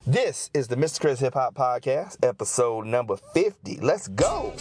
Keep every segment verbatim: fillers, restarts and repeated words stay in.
This is the Mister Chris Hip Hop Podcast, episode number fifty. Let's go.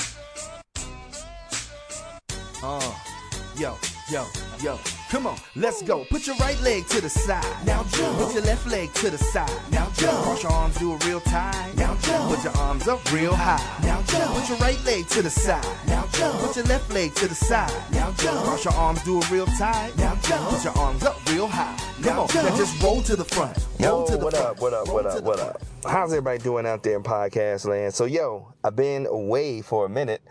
Uh, yo, yo, yo. Come on, let's go. Put your right leg to the side. Now jump. Put your left leg to the side. Now jump. Cross your arms, do it real tight. Now jump. Put your arms up real high. Now jump. Put your right leg to the side. Now jump. Put your left leg to the side. Now jump. Cross your arms, do it real tight. Now jump. Put your arms up real high. Come now on, jump. Now just roll to the front. Roll Yo, to the what front. up, what up, what up, what up? How's everybody doing out there in podcast land? So, yo, I've been away for a minute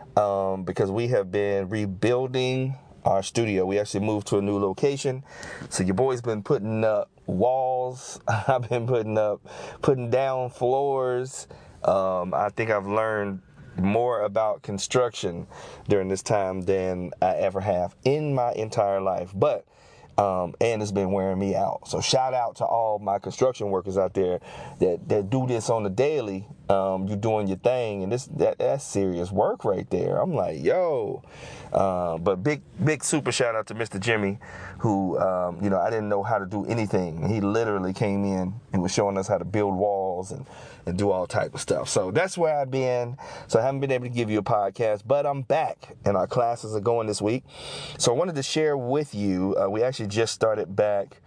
um, because we have been rebuilding our studio. We actually moved to a new location. So your boy's been putting up walls. I've been putting up, putting down floors. Um, I think I've learned more about construction during this time than I ever have in my entire life. But Um, and it's been wearing me out. So shout out to all my construction workers out there that, that do this on the daily. Um, you're doing your thing, and this that, that's serious work right there. I'm like, yo. Uh, but big, big super shout out to Mister Jimmy, who, um, you know, I didn't know how to do anything. He literally came in and was showing us how to build walls and, and do all type of stuff. So that's where I've been. So I haven't been able to give you a podcast, but I'm back, and our classes are going this week. So I wanted to share with you, uh, we actually just started back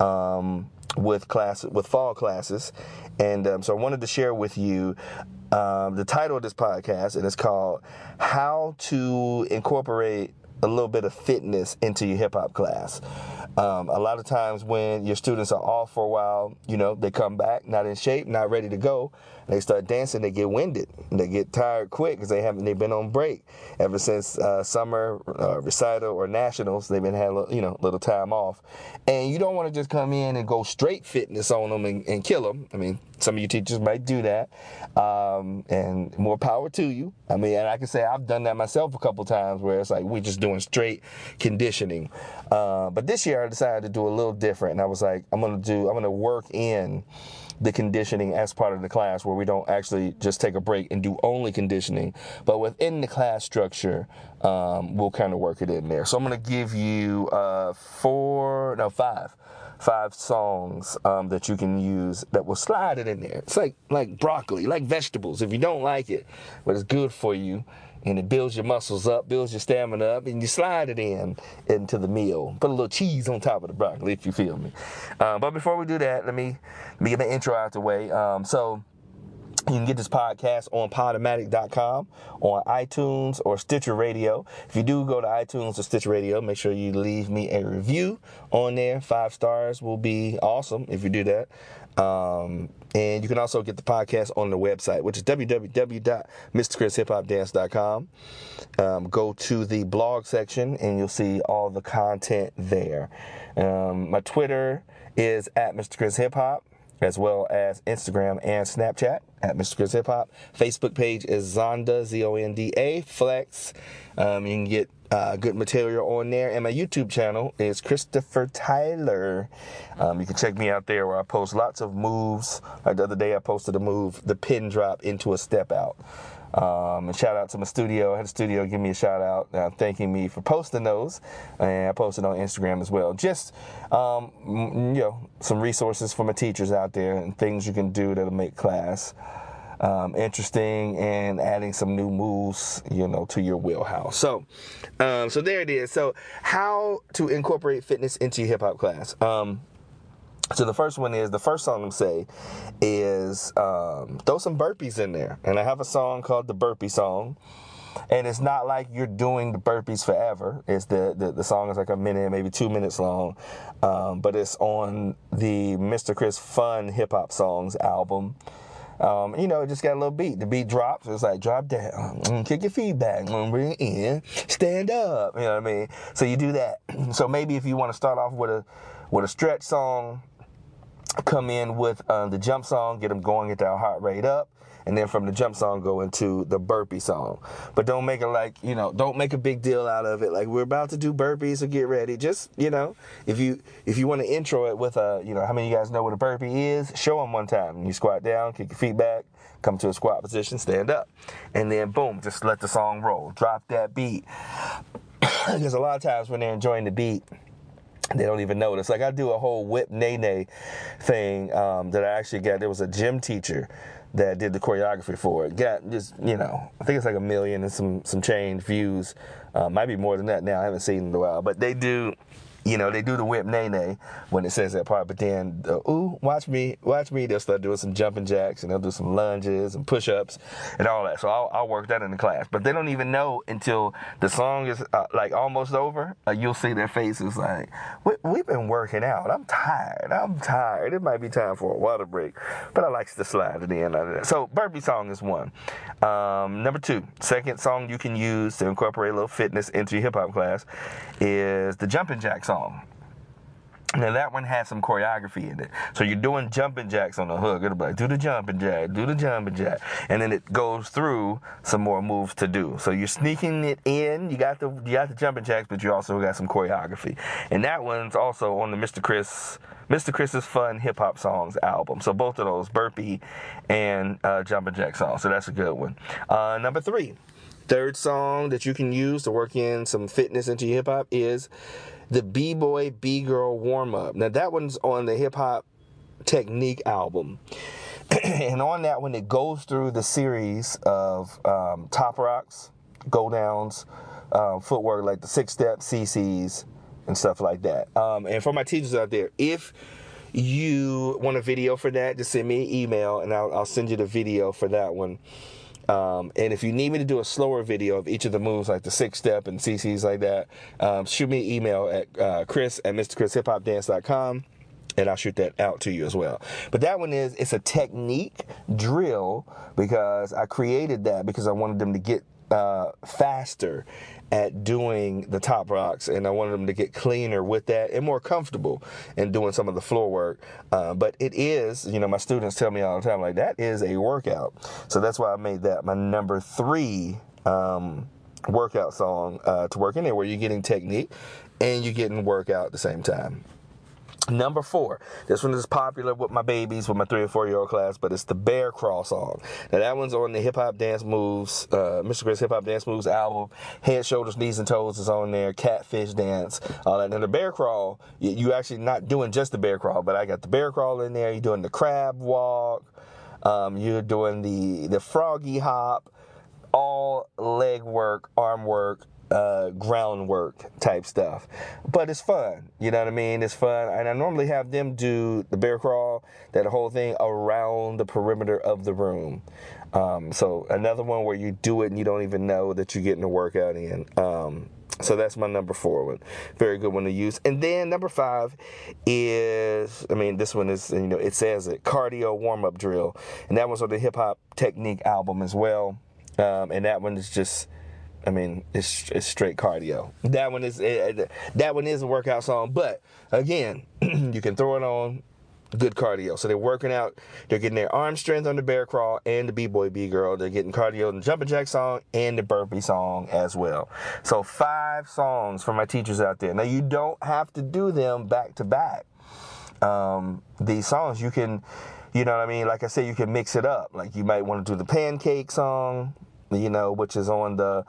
um, with class with fall classes, and um, so I wanted to share with you um, the title of this podcast, and it's called "How to Incorporate a Little Bit of Fitness into Your Hip Hop Class." Um, a lot of times when your students are off for a while, you know, they come back not in shape, not ready to go. They start dancing, they get winded, they get tired quick because they haven't. They've been on break ever since uh, summer uh, recital or nationals. They've been had you know a little time off, and you don't want to just come in and go straight fitness on them and, and kill them. I mean, some of you teachers might do that, um, and more power to you. I mean, and I can say I've done that myself a couple times where it's like we're just doing straight conditioning. Uh, but this year I decided to do a little different, and I was like, I'm gonna do, I'm gonna work in the conditioning as part of the class, where we don't actually just take a break and do only conditioning, but within the class structure, um, we'll kind of work it in there. So I'm going to give you uh, four, no, five, five songs um, that you can use that will slide it in there. It's like like broccoli, like vegetables. If you don't like it, but it's good for you, and it builds your muscles up, builds your stamina up, and you slide it in into the meal. Put a little cheese on top of the broccoli, if you feel me. Uh, but before we do that, let me let me get the intro out the way. Um, so you can get this podcast on podomatic dot com, on iTunes or Stitcher Radio. If you do go to iTunes or Stitcher Radio, make sure you leave me a review on there. Five stars will be awesome if you do that. Um, and you can also get the podcast on the website, which is w w w dot mr chris hip hop dance dot com. Um, go to the blog section, and you'll see all the content there. Um, my Twitter is at Mister Chris Hip Hop, as well as Instagram and Snapchat at Mister Chris Hip Hop. Facebook page is Zonda, Z O N D A, Flex. Um, you can get uh, good material on there. And my YouTube channel is Christopher Tyler. Um, you can check me out there where I post lots of moves. Like the other day I posted a move, the pin drop into a step out. Um, and shout out to my studio. I had a studio give me a shout out, uh, thanking me for posting those, and I posted on Instagram as well. Just um, you know, some resources for my teachers out there and things you can do that'll make class um, interesting, and adding some new moves, you know, to your wheelhouse. So, um, so there it is. So, how to incorporate fitness into your hip hop class? Um, So the first one is, the first song I'm say is um, throw some burpees in there. And I have a song called the Burpee Song. And it's not like you're doing the burpees forever. It's the, the, the song is like a minute, maybe two minutes long. Um, but it's on the Mister Chris Fun Hip Hop Songs album. Um, you know, it just got a little beat. The beat drops. It's like, drop down, kick your feet back, bring it in, stand up. You know what I mean? So you do that. So maybe if you want to start off with a with a stretch song, come in with uh, the jump song, get them going, get their heart rate up, and then from the jump song go into the burpee song. But don't make it like, you know, don't make a big deal out of it. Like, we're about to do burpees, so get ready. Just, you know, if you if you want to intro it with a, you know, how many of you guys know what a burpee is? Show them one time. You squat down, kick your feet back, come to a squat position, stand up. And then, boom, just let the song roll. Drop that beat. Because a lot of times when they're enjoying the beat, They don't even know it. It's like I do a whole whip nay nay thing um, that I actually got. There was a gym teacher that did the choreography for it. Got just, you know, I think it's like a million and some, some change views. Uh, might be more than that now. I haven't seen it in a while. But they do, you know, they do the whip nay nay when it says that part. But then, uh, ooh, watch me, watch me. They'll start doing some jumping jacks and they'll do some lunges and push-ups and all that. So I'll, I'll work that in the class. But they don't even know until the song is uh, like almost over. Uh, you'll see their faces like, we, we've been working out. I'm tired. I'm tired. It might be time for a water break. But I like to slide it in. So burpee song is one. Um, number two, second song you can use to incorporate a little fitness into your hip-hop class is the jumping jack song. Now that one has some choreography in it. So you're doing jumping jacks on the hook. It'll be like, do the jumping jack, do the jumping jack. And then it goes through some more moves to do. So you're sneaking it in. You got the you got the jumping jacks, but you also got some choreography. And that one's also on the Mister Chris Mister Chris's Fun Hip Hop Songs album. So both of those, burpee and uh, jumping jack songs. So that's a good one. Uh, number three, third song that you can use to work in some fitness into your hip hop is the B-Boy B-Girl Warm-Up. Now, that one's on the Hip Hop Technique album. And on that one, it goes through the series of um, top rocks, go downs, uh, footwork like the six-step, C Cs, and stuff like that. Um, and for my teachers out there, if you want a video for that, just send me an email, and I'll, I'll send you the video for that one. Um, and if you need me to do a slower video of each of the moves, like the six-step and C Cs like that, um, shoot me an email at uh, chris at mr chris hip hop dance dot com, and I'll shoot that out to you as well. But that one is, it's a technique drill, because I created that because I wanted them to get uh, faster at doing the top rocks, and I wanted them to get cleaner with that and more comfortable in doing some of the floor work. Uh, but it is, you know, my students tell me all the time, like, that is a workout. So that's why I made that my number three um, workout song uh, to work in there, where you're getting technique and you're getting workout at the same time. Number four, this one is popular with my babies, with my three or four year old class, but it's the Bear Crawl song. Now that one's on the Hip Hop Dance Moves, uh, Mister Chris Hip Hop Dance Moves album. Head, Shoulders, Knees, and Toes is on there. Catfish Dance, all that. Now the Bear Crawl, you, you actually not doing just the Bear Crawl, but I got the Bear Crawl in there. You're doing the crab walk. Um, you're doing the the froggy hop, all leg work, arm work, uh, groundwork type stuff. But it's fun, you know what I mean? It's fun. And I normally have them do the bear crawl, that whole thing around the perimeter of the room. Um, so another one where you do it and you don't even know that you're getting a workout in. Um, so that's my number four one. Very good one to use. And then number five is, I mean, this one is, you know, it says it, cardio warm-up drill. And that was on the Hip Hop Technique album as well. Um, and that one is just, I mean, it's it's straight cardio. That one is it, that one is a workout song, but again, you can throw it on. Good cardio. So they're working out. They're getting their arm strength on the bear crawl and the B-Boy B-Girl. They're getting cardio on the jumping jack song and the burpee song as well. So five songs for my teachers out there. Now you don't have to do them back to back. Um, these songs you can, you know what I mean? Like I said, you can mix it up. Like you might want to do the pancake song, you know, which is on the,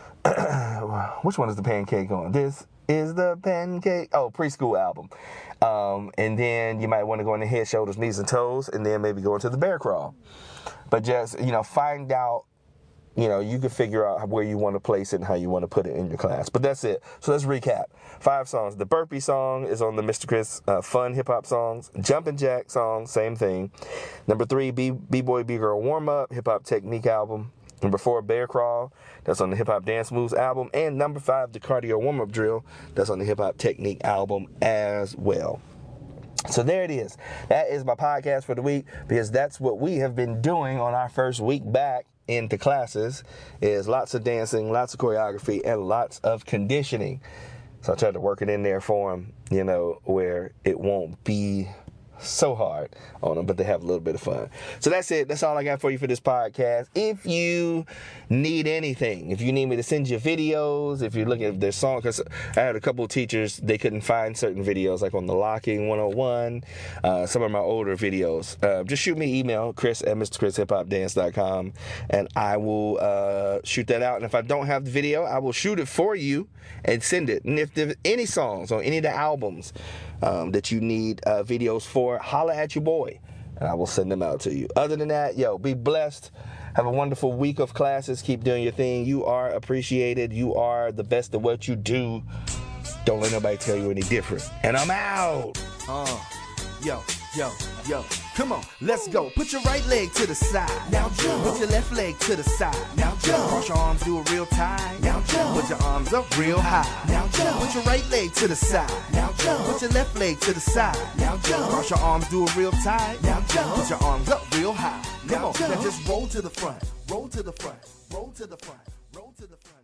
which one is the pancake on? This is the pancake, oh, preschool album. Um, and then you might want to go into Head, Shoulders, Knees, and Toes, and then maybe go into the bear crawl. But just, you know, find out, you know, you can figure out where you want to place it and how you want to put it in your class. But that's it. So let's recap. Five songs. The burpee song is on the Mister Chris uh, Fun Hip Hop Songs. Jumpin' Jack song, same thing. Number three, B- B-Boy B-Girl Warm Up, Hip Hop Technique album. Number four, Bear Crawl, that's on the Hip Hop Dance Moves album. And number five, the Cardio Warm-Up Drill, that's on the Hip Hop Technique album as well. So there it is. That is my podcast for the week, because that's what we have been doing on our first week back into classes, is lots of dancing, lots of choreography, and lots of conditioning. So I tried to work it in there for them, you know, where it won't be so hard on them, but they have a little bit of fun. So that's it. That's all I got for you for this podcast. If you need anything, if you need me to send you videos, if you're looking at their song, because I had a couple of teachers, they couldn't find certain videos, like on the Locking one oh one, uh, some of my older videos. Uh, just shoot me email, Chris at Mister Chris Hip Hop Dance dot com, and I will uh, shoot that out. And if I don't have the video, I will shoot it for you and send it. And if there's any songs on any of the albums um, that you need uh, videos for, holla at your boy, and I will send them out to you. Other than that, yo, be blessed. Have a wonderful week of classes. Keep doing your thing. You are appreciated. You are the best at what you do. Don't let nobody tell you any different. And I'm out. Uh, yo, yo, yo. Come on, let's go. Put your right leg to the side. Now jump. Put your left leg to the side. Now jump. Cross your arms, do it real tight. Now jump. Put your arms up real high. Now jump. Put your right leg to the side. Now jump. Put your left leg to the side. Now jump. Cross your arms, do it real tight. Now jump. Put your arms up real high. Come on, now just roll to the front. Roll to the front. Roll to the front. Roll to the front.